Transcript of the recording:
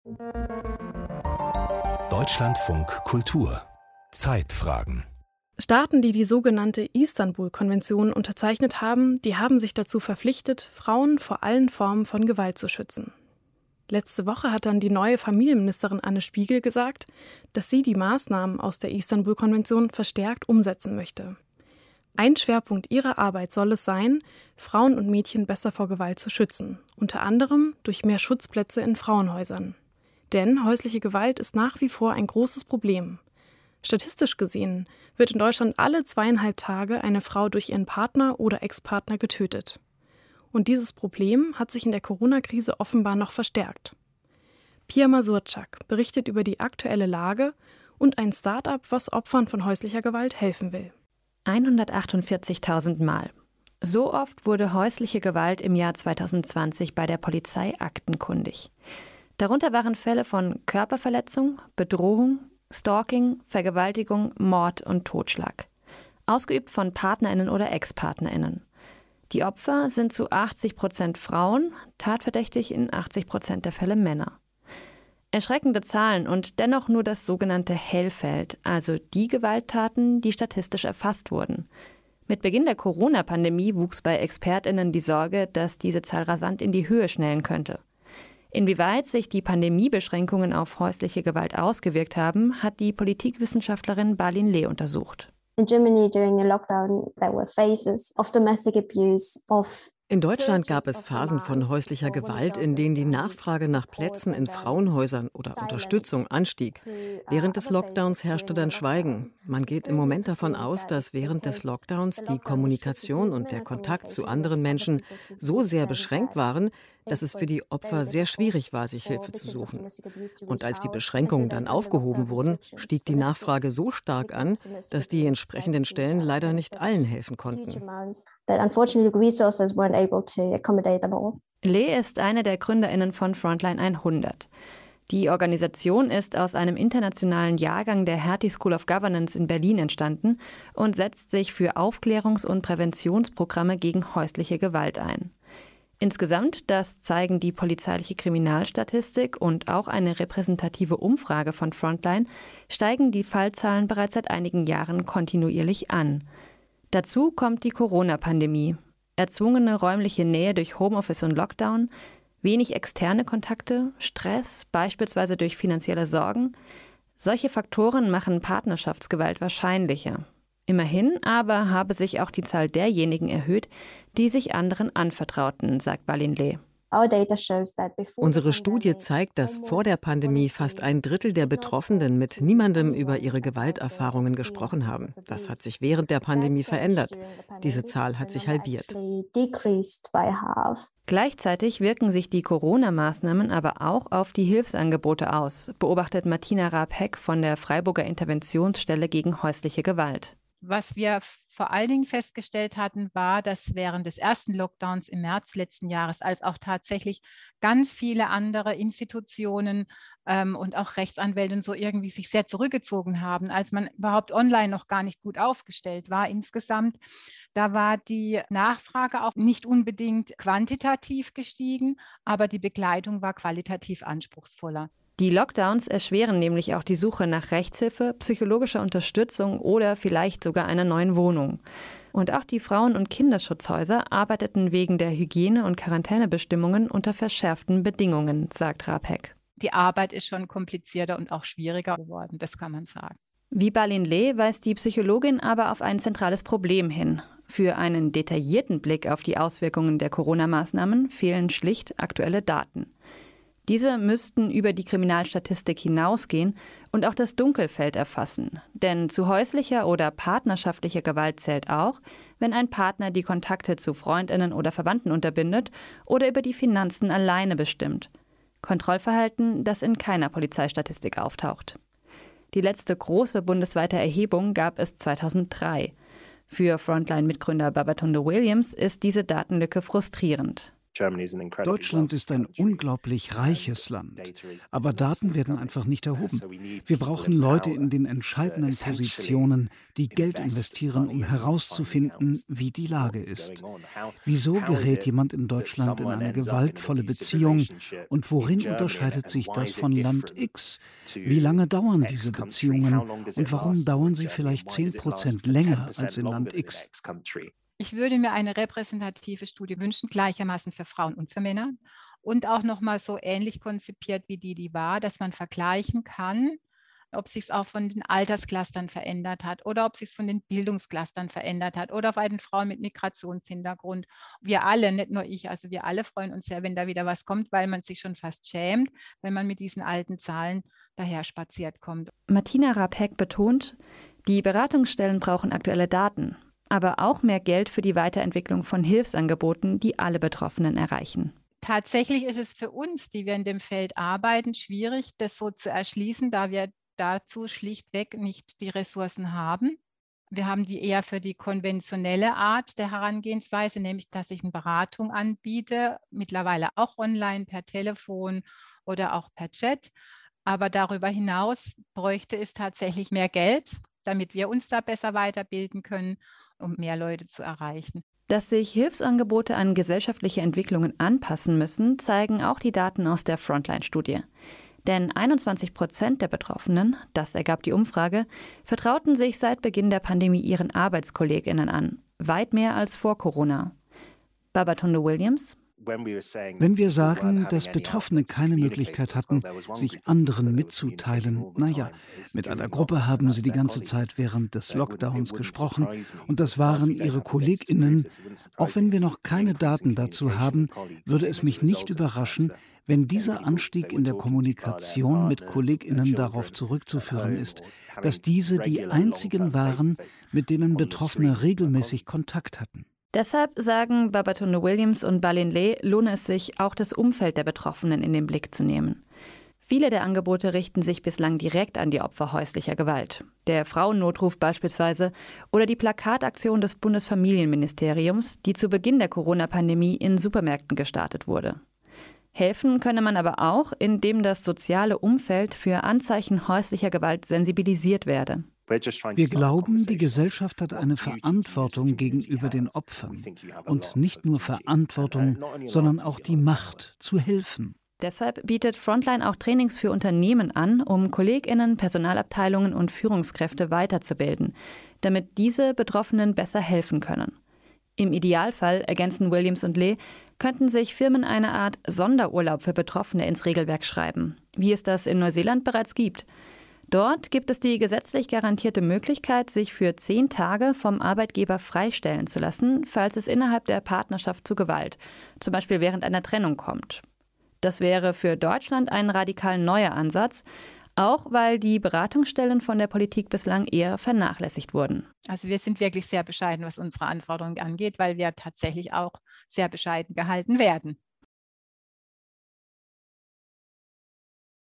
Deutschlandfunk Kultur Zeitfragen. Staaten, die die sogenannte Istanbul-Konvention unterzeichnet haben, die haben sich dazu verpflichtet, Frauen vor allen Formen von Gewalt zu schützen. Letzte Woche hat dann die neue Familienministerin Anne Spiegel gesagt, dass sie die Maßnahmen aus der Istanbul-Konvention verstärkt umsetzen möchte. Ein Schwerpunkt ihrer Arbeit soll es sein, Frauen und Mädchen besser vor Gewalt zu schützen, unter anderem durch mehr Schutzplätze in Frauenhäusern. Denn häusliche Gewalt ist nach wie vor ein großes Problem. Statistisch gesehen wird in Deutschland alle 2,5 Tage eine Frau durch ihren Partner oder Ex-Partner getötet. Und dieses Problem hat sich in der Corona-Krise offenbar noch verstärkt. Pia Mazurczak berichtet über die aktuelle Lage und ein Start-up, was Opfern von häuslicher Gewalt helfen will. 148.000 Mal. So oft wurde häusliche Gewalt im Jahr 2020 bei der Polizei aktenkundig. Darunter waren Fälle von Körperverletzung, Bedrohung, Stalking, Vergewaltigung, Mord und Totschlag. Ausgeübt von PartnerInnen oder Ex-PartnerInnen. Die Opfer sind zu 80% Frauen, tatverdächtig in 80% der Fälle Männer. Erschreckende Zahlen und dennoch nur das sogenannte Hellfeld, also die Gewalttaten, die statistisch erfasst wurden. Mit Beginn der Corona-Pandemie wuchs bei ExpertInnen die Sorge, dass diese Zahl rasant in die Höhe schnellen könnte. Inwieweit sich die Pandemiebeschränkungen auf häusliche Gewalt ausgewirkt haben, hat die Politikwissenschaftlerin Balin Leh untersucht. In Germany during the lockdown there were phases of domestic abuse of In Deutschland gab es Phasen von häuslicher Gewalt, in denen die Nachfrage nach Plätzen in Frauenhäusern oder Unterstützung anstieg. Während des Lockdowns herrschte dann Schweigen. Man geht im Moment davon aus, dass während des Lockdowns die Kommunikation und der Kontakt zu anderen Menschen so sehr beschränkt waren, dass es für die Opfer sehr schwierig war, sich Hilfe zu suchen. Und als die Beschränkungen dann aufgehoben wurden, stieg die Nachfrage so stark an, dass die entsprechenden Stellen leider nicht allen helfen konnten. Leh ist eine der GründerInnen von Frontline 100. Die Organisation ist aus einem internationalen Jahrgang der Hertie School of Governance in Berlin entstanden und setzt sich für Aufklärungs- und Präventionsprogramme gegen häusliche Gewalt ein. Insgesamt, das zeigen die polizeiliche Kriminalstatistik und auch eine repräsentative Umfrage von Frontline, steigen die Fallzahlen bereits seit einigen Jahren kontinuierlich an. Dazu kommt die Corona-Pandemie. Erzwungene räumliche Nähe durch Homeoffice und Lockdown, wenig externe Kontakte, Stress, beispielsweise durch finanzielle Sorgen. Solche Faktoren machen Partnerschaftsgewalt wahrscheinlicher. Immerhin aber habe sich auch die Zahl derjenigen erhöht, die sich anderen anvertrauten, sagt Balin Leh. Unsere Studie zeigt, dass vor der Pandemie fast 1/3 der Betroffenen mit niemandem über ihre Gewalterfahrungen gesprochen haben. Das hat sich während der Pandemie verändert. Diese Zahl hat sich halbiert. Gleichzeitig wirken sich die Corona-Maßnahmen aber auch auf die Hilfsangebote aus, beobachtet Martina Raab-Heck von der Freiburger Interventionsstelle gegen häusliche Gewalt. Was wir vor allen Dingen festgestellt hatten, war, dass während des ersten Lockdowns im März letzten Jahres, als auch tatsächlich ganz viele andere Institutionen und auch Rechtsanwälte so irgendwie sich sehr zurückgezogen haben, als man überhaupt online noch gar nicht gut aufgestellt war insgesamt, da war die Nachfrage auch nicht unbedingt quantitativ gestiegen, aber die Begleitung war qualitativ anspruchsvoller. Die Lockdowns erschweren nämlich auch die Suche nach Rechtshilfe, psychologischer Unterstützung oder vielleicht sogar einer neuen Wohnung. Und auch die Frauen- und Kinderschutzhäuser arbeiteten wegen der Hygiene- und Quarantänebestimmungen unter verschärften Bedingungen, sagt Raab-Heck. Die Arbeit ist schon komplizierter und auch schwieriger geworden, das kann man sagen. Wie Balin Leh weist die Psychologin aber auf ein zentrales Problem hin. Für einen detaillierten Blick auf die Auswirkungen der Corona-Maßnahmen fehlen schlicht aktuelle Daten. Diese müssten über die Kriminalstatistik hinausgehen und auch das Dunkelfeld erfassen. Denn zu häuslicher oder partnerschaftlicher Gewalt zählt auch, wenn ein Partner die Kontakte zu FreundInnen oder Verwandten unterbindet oder über die Finanzen alleine bestimmt. Kontrollverhalten, das in keiner Polizeistatistik auftaucht. Die letzte große bundesweite Erhebung gab es 2003. Für Frontline-Mitgründer Babatunde Williams ist diese Datenlücke frustrierend. Deutschland ist ein unglaublich reiches Land, aber Daten werden einfach nicht erhoben. Wir brauchen Leute in den entscheidenden Positionen, die Geld investieren, um herauszufinden, wie die Lage ist. Wieso gerät jemand in Deutschland in eine gewaltvolle Beziehung und worin unterscheidet sich das von Land X? Wie lange dauern diese Beziehungen und warum dauern sie vielleicht 10% länger als in Land X? Ich würde mir eine repräsentative Studie wünschen, gleichermaßen für Frauen und für Männer und auch nochmal so ähnlich konzipiert wie die war, dass man vergleichen kann, ob sich es auch von den Altersclustern verändert hat oder ob sich es von den Bildungsclustern verändert hat oder bei den Frauen mit Migrationshintergrund. Wir alle, nicht nur ich, also wir alle freuen uns sehr, wenn da wieder was kommt, weil man sich schon fast schämt, wenn man mit diesen alten Zahlen daher spaziert kommt. Martina Raab-Heck betont, die Beratungsstellen brauchen aktuelle Daten, aber auch mehr Geld für die Weiterentwicklung von Hilfsangeboten, die alle Betroffenen erreichen. Tatsächlich ist es für uns, die wir in dem Feld arbeiten, schwierig, das so zu erschließen, da wir dazu schlichtweg nicht die Ressourcen haben. Wir haben die eher für die konventionelle Art der Herangehensweise, nämlich dass ich eine Beratung anbiete, mittlerweile auch online, per Telefon oder auch per Chat. Aber darüber hinaus bräuchte es tatsächlich mehr Geld, damit wir uns da besser weiterbilden können, um mehr Leute zu erreichen. Dass sich Hilfsangebote an gesellschaftliche Entwicklungen anpassen müssen, zeigen auch die Daten aus der Frontline-Studie. Denn 21% der Betroffenen, das ergab die Umfrage, vertrauten sich seit Beginn der Pandemie ihren ArbeitskollegInnen an. Weit mehr als vor Corona. Babatunde Williams: Wenn wir sagen, dass Betroffene keine Möglichkeit hatten, sich anderen mitzuteilen, mit einer Gruppe haben sie die ganze Zeit während des Lockdowns gesprochen und das waren ihre KollegInnen. Auch wenn wir noch keine Daten dazu haben, würde es mich nicht überraschen, wenn dieser Anstieg in der Kommunikation mit KollegInnen darauf zurückzuführen ist, dass diese die einzigen waren, mit denen Betroffene regelmäßig Kontakt hatten. Deshalb, sagen Babatunde Williams und Balin Leh, lohne es sich, auch das Umfeld der Betroffenen in den Blick zu nehmen. Viele der Angebote richten sich bislang direkt an die Opfer häuslicher Gewalt. Der Frauennotruf beispielsweise oder die Plakataktion des Bundesfamilienministeriums, die zu Beginn der Corona-Pandemie in Supermärkten gestartet wurde. Helfen könne man aber auch, indem das soziale Umfeld für Anzeichen häuslicher Gewalt sensibilisiert werde. Wir glauben, die Gesellschaft hat eine Verantwortung gegenüber den Opfern. Und nicht nur Verantwortung, sondern auch die Macht, zu helfen. Deshalb bietet Frontline auch Trainings für Unternehmen an, um KollegInnen, Personalabteilungen und Führungskräfte weiterzubilden, damit diese Betroffenen besser helfen können. Im Idealfall, ergänzen Williams und Leh, könnten sich Firmen eine Art Sonderurlaub für Betroffene ins Regelwerk schreiben, wie es das in Neuseeland bereits gibt. Dort gibt es die gesetzlich garantierte Möglichkeit, sich für 10 Tage vom Arbeitgeber freistellen zu lassen, falls es innerhalb der Partnerschaft zu Gewalt, zum Beispiel während einer Trennung, kommt. Das wäre für Deutschland ein radikal neuer Ansatz, auch weil die Beratungsstellen von der Politik bislang eher vernachlässigt wurden. Also wir sind wirklich sehr bescheiden, was unsere Anforderungen angeht, weil wir tatsächlich auch sehr bescheiden gehalten werden.